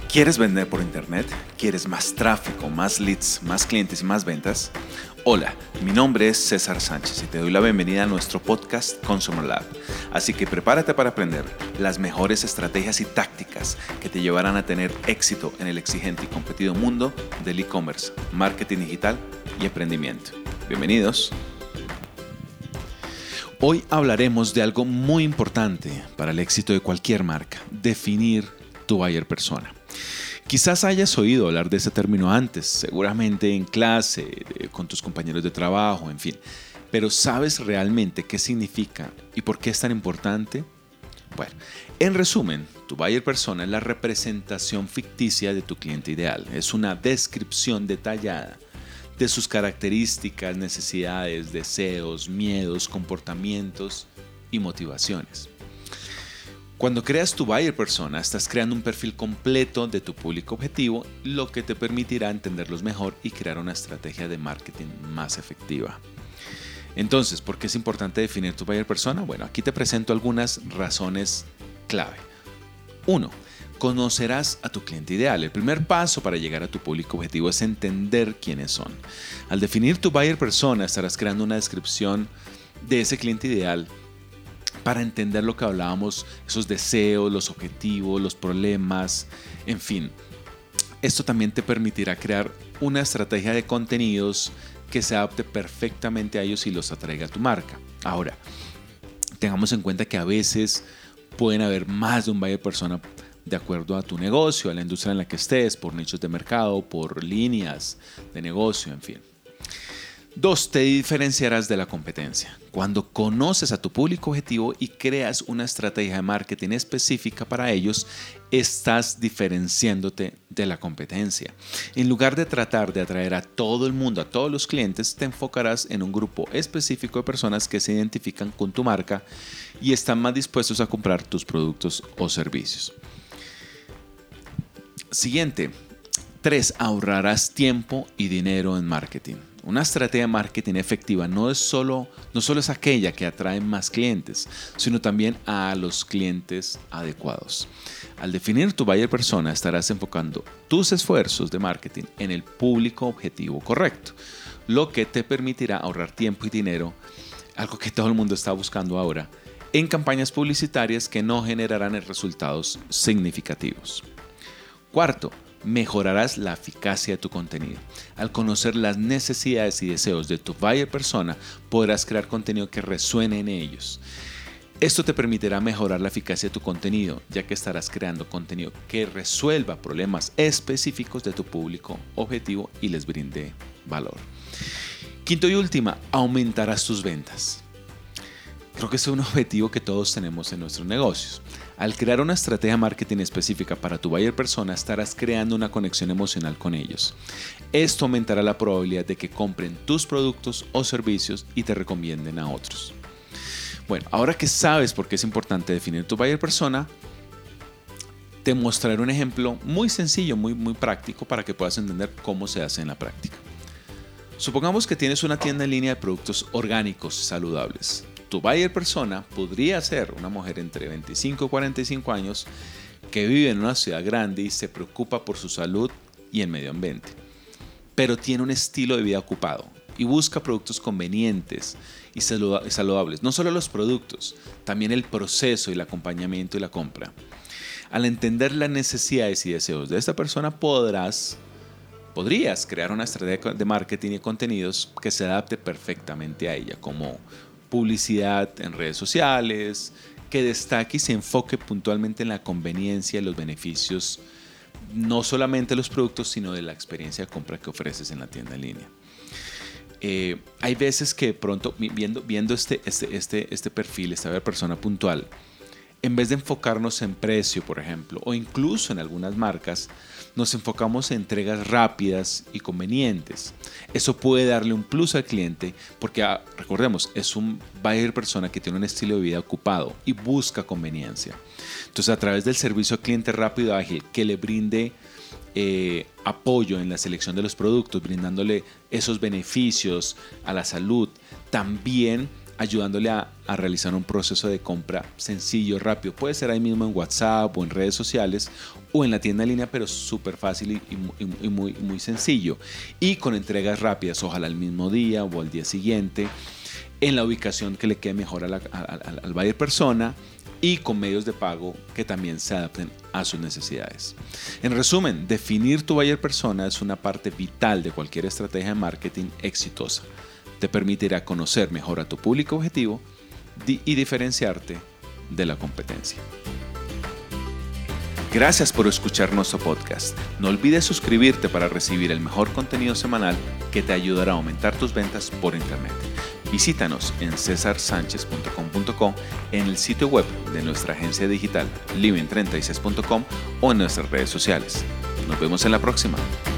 ¿Quieres vender por internet? ¿Quieres más tráfico, más leads, más clientes y más ventas? Hola, mi nombre es César Sánchez y te doy la bienvenida a nuestro podcast Consumer Lab. Así que prepárate para aprender las mejores estrategias y tácticas que te llevarán a tener éxito en el exigente y competido mundo del e-commerce, marketing digital y emprendimiento. Bienvenidos. Hoy hablaremos de algo muy importante para el éxito de cualquier marca: definir tu buyer persona. Quizás hayas oído hablar de ese término antes, seguramente en clase, con tus compañeros de trabajo, en fin. Pero ¿sabes realmente qué significa y por qué es tan importante? Bueno, en resumen, tu buyer persona es la representación ficticia de tu cliente ideal. Es una descripción detallada de sus características, necesidades, deseos, miedos, comportamientos y motivaciones. Cuando creas tu buyer persona, estás creando un perfil completo de tu público objetivo, lo que te permitirá entenderlos mejor y crear una estrategia de marketing más efectiva. Entonces, ¿por qué es importante definir tu buyer persona? Bueno, aquí te presento algunas razones clave. 1. Conocerás a tu cliente ideal. El primer paso para llegar a tu público objetivo es entender quiénes son. Al definir tu buyer persona, estarás creando una descripción de ese cliente ideal para entender lo que hablábamos, esos deseos, los objetivos, los problemas, en fin. Esto también te permitirá crear una estrategia de contenidos que se adapte perfectamente a ellos y los atraiga a tu marca. Ahora, tengamos en cuenta que a veces pueden haber más de un buyer persona de acuerdo a tu negocio, a la industria en la que estés, por nichos de mercado, por líneas de negocio, en fin. 2. Te diferenciarás de la competencia. Cuando conoces a tu público objetivo y creas una estrategia de marketing específica para ellos, estás diferenciándote de la competencia. En lugar de tratar de atraer a todo el mundo, a todos los clientes, te enfocarás en un grupo específico de personas que se identifican con tu marca y están más dispuestos a comprar tus productos o servicios. Siguiente. 3. Ahorrarás tiempo y dinero en marketing. Una estrategia de marketing efectiva no solo es aquella que atrae más clientes, sino también a los clientes adecuados. Al definir tu buyer persona, estarás enfocando tus esfuerzos de marketing en el público objetivo correcto, lo que te permitirá ahorrar tiempo y dinero, algo que todo el mundo está buscando ahora, en campañas publicitarias que no generarán resultados significativos. 4. Mejorarás la eficacia de tu contenido. Al conocer las necesidades y deseos de tu buyer persona, podrás crear contenido que resuene en ellos. Esto te permitirá mejorar la eficacia de tu contenido, ya que estarás creando contenido que resuelva problemas específicos de tu público objetivo y les brinde valor. 5. y última, aumentarás tus ventas. Creo que es un objetivo que todos tenemos en nuestros negocios. Al crear una estrategia de marketing específica para tu buyer persona, estarás creando una conexión emocional con ellos. Esto aumentará la probabilidad de que compren tus productos o servicios y te recomienden a otros. Bueno, ahora que sabes por qué es importante definir tu buyer persona, te mostraré un ejemplo muy sencillo, muy práctico para que puedas entender cómo se hace en la práctica. Supongamos que tienes una tienda en línea de productos orgánicos saludables. Tu buyer persona podría ser una mujer entre 25 y 45 años que vive en una ciudad grande y se preocupa por su salud y el medio ambiente, pero tiene un estilo de vida ocupado y busca productos convenientes y saludables. No solo los productos, también el proceso y el acompañamiento y la compra. Al entender las necesidades y deseos de esta persona, podrías crear una estrategia de marketing y contenidos que se adapte perfectamente a ella, como publicidad en redes sociales, que destaque y se enfoque puntualmente en la conveniencia y los beneficios, no solamente de los productos, sino de la experiencia de compra que ofreces en la tienda en línea. Hay veces que pronto, viendo este perfil, esta persona puntual, en vez de enfocarnos en precio, por ejemplo, o incluso en algunas marcas, nos enfocamos en entregas rápidas y convenientes. Eso puede darle un plus al cliente porque, recordemos, es un buyer persona que tiene un estilo de vida ocupado y busca conveniencia. Entonces, a través del servicio al cliente rápido y ágil que le brinde apoyo en la selección de los productos, brindándole esos beneficios a la salud, también ayudándole a realizar un proceso de compra sencillo, rápido. Puede ser ahí mismo en WhatsApp o en redes sociales o en la tienda en línea, pero súper fácil y muy sencillo. Y con entregas rápidas, ojalá al mismo día o al día siguiente, en la ubicación que le quede mejor al buyer persona y con medios de pago que también se adapten a sus necesidades. En resumen, definir tu buyer persona es una parte vital de cualquier estrategia de marketing exitosa. Te permitirá conocer mejor a tu público objetivo y diferenciarte de la competencia. Gracias por escuchar nuestro podcast. No olvides suscribirte para recibir el mejor contenido semanal que te ayudará a aumentar tus ventas por internet. Visítanos en cesarsanchez.com.co, en el sitio web de nuestra agencia digital living36.com o en nuestras redes sociales. Nos vemos en la próxima.